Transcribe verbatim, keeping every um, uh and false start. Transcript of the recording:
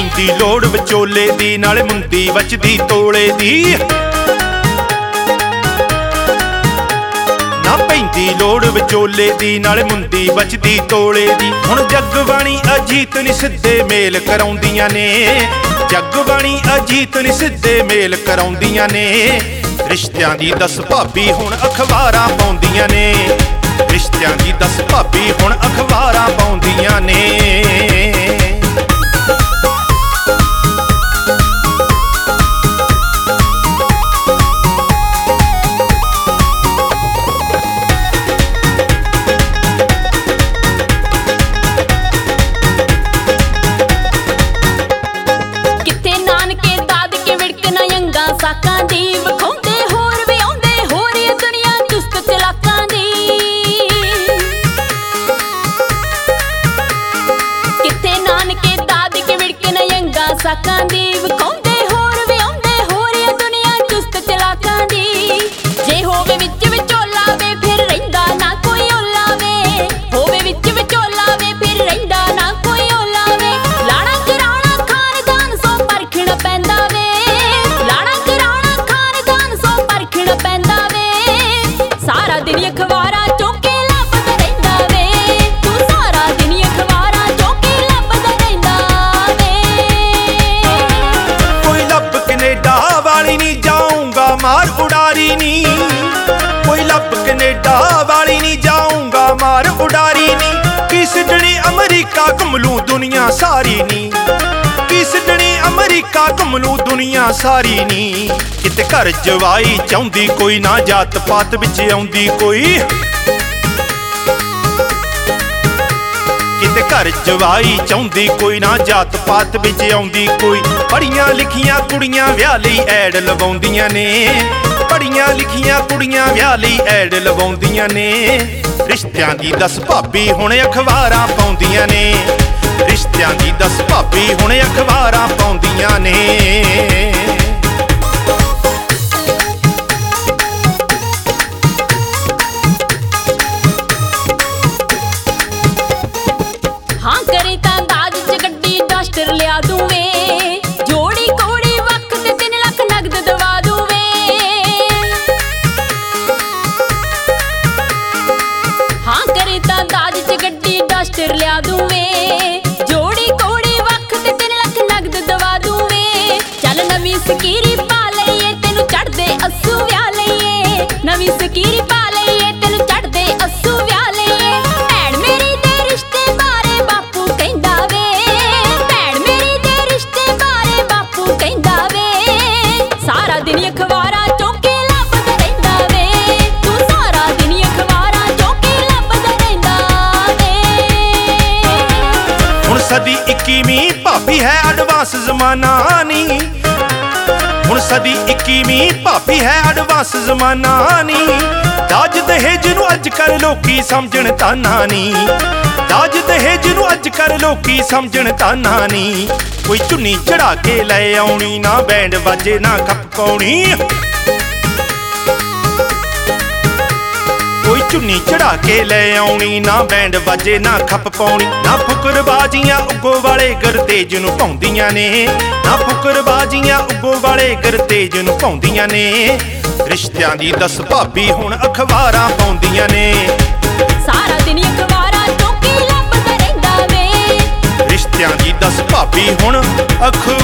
ਪੈਂਦੀ ਲੋੜ ਵਿਚੋਲੇ ਦੀ ਨਾਲੇ ਮੁੰਦੀ ਵੱਜਦੀ ਤੋਲੇ ਦੀ ਨਾ ਪੈਂਦੀ ਲੋੜ ਵਿਚੋਲੇ ਦੀ ਨਾਲੇ ਮੁੰਦੀ ਵੱਜਦੀ ਤੋਲੇ ਦੀ ਹੁਣ ਜਗਬਾਣੀ ਅਜੀਤ ਨੀ ਸਿੱਧੇ ਮੇਲ ਕਰਾਉਂਦੀਆਂ ਨੇ ਜਗਬਾਣੀ ਅਜੀਤ ਨੀ ਸਿੱਧੇ ਮੇਲ ਕਰਾਉਂਦੀਆਂ ਨੇ ਰਿਸ਼ਤਿਆਂ ਦੀ ਦਸ ਭਾਬੀ ਹੁਣ ਅਖਬਾਰਾਂ ਪਾਉਂਦੀਆਂ ਨੇ ਰਿਸ਼ਤਿਆਂ ਦੀ ਦਸ ਭਾਬੀ ਹੁਣ ਅਖਬਾਰਾਂ ਪਾਉਂਦੀਆਂ ਨੇ ਸਾਕਾਂ ਦੀ ਵਿਖਾਉਂਦੇ ਹੋਰ ਵੀ ਆਉਂਦੇ ਹੋਰ ਇਹ ਦੁਨੀਆ ਚੁਸਤ ਚਲਾਕਾਂ ਦੀ ਕਿੱਥੇ ਨਾਨਕੇ ਦਾਦਕੇ ਵਿੜਕੇ ਨਯੰਗਾ ਸਾਕਾਂ ਦੀ ਵਿਖਾਉਂਦੇ ਹੋਰ ਵੀ ਆਉਂਦੇ ਹੋਰ ਇਹ ਦੁਨੀਆ ਚੁਸਤ ਚਲਾਕਾਂ ਦੀ ਜੇ ਹੋਵੇ ਵਿੱਚ ਵਿਚੋਲਾ ਵੇ ਫਿਰ ਰਹਿੰਦਾ ਨਾ ਕੋਈ ਓਲਾ ਵੇ ਹੋਵੇ ਵਿੱਚ ਵਿਚੋਲਾ ਵੇ ਫਿਰ ਰਹਿੰਦਾ ਨਾ ਕੋਈ ਓਲਾ ਵੇ ਲਾਣਾ ਕਰਾਉਣਾ ਖਾਨਦਾਨ ਸੋ ਪਰਖਣਾ ਪੈਂਦਾ ਵੇ ਸਾਰਾ ਦਿਨ ਅਖਬਾਰਾਂ ਚੋਂ ਕੇ ਲੱਭਦਾ ਰਹਿੰਦਾ ਵੇ ਤੂੰ ਸਾਰਾ ਦਿਨ ਅਖਬਾਰਾਂ ਚੋਂ ਕੇ ਲੱਭਦਾ ਰਹਿੰਦਾ ਵੇ ਕੋਈ ਲੱਭ ਕੈਨੇਡਾ ਵਾਲੀ ਨੀ ਜਾਊਂਗਾ ਮਾਰ ਉਡਾਰੀ ਨੀ ਕੋਈ ਲੱਭ ਕੈਨੇਡਾ ਵਾਲੀ ਨੀ ਜਾਊਂਗਾ ਮਾਰ ਉਡਾਰੀ ਨੀ ਕੀ ਸਿਡਨੀ ਅਮਰੀਕਾ ਘੁੰਮ ਲੂੰ ਦੁਨੀਆ ਸਾਰੀ ਨੀ ਕੀ ਸਿਡਨੀ ਅਮਰੀਕਾ ਘੁੰਮ ਲੂੰ ਦੁਨੀਆ ਸਾਰੀ ਨੀ ਕਿਤੇ ਘਰ ਜਵਾਈ ਚਾਹੁੰਦੀ ਕੋਈ ਨਾ ਜਾਤ ਪਾਤ ਵਿੱਚ ਆਉਂਦੀ ਕੋਈ ਕਿਤੇ ਘਰ ਜਵਾਈ ਚਾਹੁੰਦੀ ਕੋਈ ਨਾ ਜਾਤ ਪਾਤ ਵਿੱਚ ਆਉਂਦੀ ਕੋਈ ਪੜ੍ਹੀਆਂ ਲਿਖੀਆਂ ਕੁੜੀਆਂ ਵਿਆਹ ਲਈ ਐਡ ਲਵਾਉਂਦੀਆਂ ਨੇ ਪੜ੍ਹੀਆਂ ਲਿਖੀਆਂ ਕੁੜੀਆਂ ਵਿਆਹ ਲਈ ਐਡ ਲਵਾਉਂਦੀਆਂ ਨੇ ਰਿਸ਼ਤਿਆਂ ਦੀ ਦਸ ਭਾਬੀ ਹੁਣ ਅਖਬਾਰਾਂ ਪਾਉਂਦੀਆਂ ਨੇ ਰਿਸ਼ਤਿਆਂ ਦੀ ਦਸ ਭਾਬੀ ਹੁਣ ਅਖਬਾਰਾਂ ਪਾਉਂਦੀਆਂ ਨੇ ਹਾਂ ਕਰੇ ਤਾਂ ਦਾਜ ਚ ਗੱਡੀ ਡਸਟਰ ਲਿਆ ਦੂਵੇ ਜੋੜੀ ਕੋੜੀ ਵਕਤ ਤੇ ਤਿੰਨ ਲੱਖ ਨਗਦ ਦਵਾ ਦੂਵੇ ਹਾਂ ਕਰੇ ਤਾਂ ਦਾਜ ਚ ਗੱਡੀ ਡਸਟਰ ਲਿਆ ਦੂਵੇ ਜੋੜੀ ਕੋੜੀ ਵਕਤ ਤੇ ਤਿੰਨ ਲੱਖ ਨਗਦ ਦਵਾ ਦੂਵੇ ਚੱਲ ਨਵੀਂ ਸਕੀਰੀ ਪਾ ਲਈਏ ਤੈਨੂੰ ਚੜਦੇ ਅੱਸੂ ਵਿਆਹ ਲਈਏ ਨਵੀਂ ਸਕੀਰੀ ਪਾ ਲਈਏ ਤੈਨੂੰ ਚੜਦੇ ਅੱਸੂ ਵਿਆਹ ਲਈਏ ਭੈਣ ਮੇਰੀ ਦੇ ਰਿਸ਼ਤੇ ਬਾਰੇ ਬਾਪੂ ਕਹਿੰਦਾ ਵੇ ਭੈਣ ਮੇਰੀ ਦੇ ਰਿਸ਼ਤੇ ਬਾਰੇ ਬਾਪੂ ਕਹਿੰਦਾ ਵੇ ਸਾਰਾ ਦਿਨ ਅਖਬਾਰਾਂ ਚੋਂ ਕੇ ਲੱਭਦਾ ਰਹਿੰਦਾ ਵੇ ਤੂੰ ਸਾਰਾ ਦਿਨ ਅਖਬਾਰਾਂ ਚੋਂ ਕੇ ਲੱਭਦਾ ਰਹਿੰਦਾ ਵੇ ਹੁਣ ਸਦੀ ਇੱਕੀਵੀਂ ਭਾਬੀ ਹੈ ਐਡਵਾਂਸ ਜ਼ਮਾਨਾ ਨੀ ਹੁਣ ਸਦੀ ਇੱਕੀਵੀਂ ਭਾਬੀ ਹੈ ਐਡਵਾਂਸ ਜ਼ਮਾਨਾ ਨੀ ਦਾਜ ਦਹੇਜ ਨੂੰ ਅੱਜ ਕੱਲ ਲੋਕੀ ਸਮਝਣ ਤਾਨਾ ਨੀ ਦਾਜ ਦਹੇਜ ਨੂੰ ਅੱਜ ਕੱਲ ਲੋਕੀ ਸਮਝਣ ਤਾਨਾ ਨੀ ਕੋਈ ਚੁੰਨੀ ਚੜਾ ਕੇ ਲੈ ਆਉਣੀ ਨਾ ਬੈਂਡ ਬਾਜੇ ਨਾ ਖੱਪ ਪਾਉਣੀ ਕੋਈ ਚੁੰਨੀ ਚੜਾ ਕੇ ਲੈ ਆਉਣੀ ਨਾ ਬੈਂਡ ਬਾਜੇ ਨਾ ਖੱਪ ਪਾਉਣੀ ਨਾ ਫੁਕਰਬਾਜ਼ੀਆਂ ਉੱਗੋ ਵਾਲੇ ਗਰਤੇਜ ਨੂੰ ਪਾਉਂਦੀਆਂ ਨੇ ਨਾ ਫੁਕਰਬਾਜ਼ੀਆਂ ਉੱਗੋ ਵਾਲੇ ਗਰਤੇਜ ਨੂੰ ਪਾਉਂਦੀਆਂ ਨੇ ਰਿਸ਼ਤਿਆਂ ਦੀ ਦਸ ਭਾਬੀ ਹੁਣ ਅਖਬਾਰਾਂ ਪਾਉਂਦੀਆਂ ਨੇ ਸਾਰਾ ਦਿਨ ਅਖਬਾਰਾਂ ਚੋਂ ਕੇ ਲੱਭਦਾ ਰਹਿੰਦਾ ਵੇ ਰਿਸ਼ਤਿਆਂ ਦੀ ਦਸ ਭਾਬੀ ਹੁਣ ਅਖ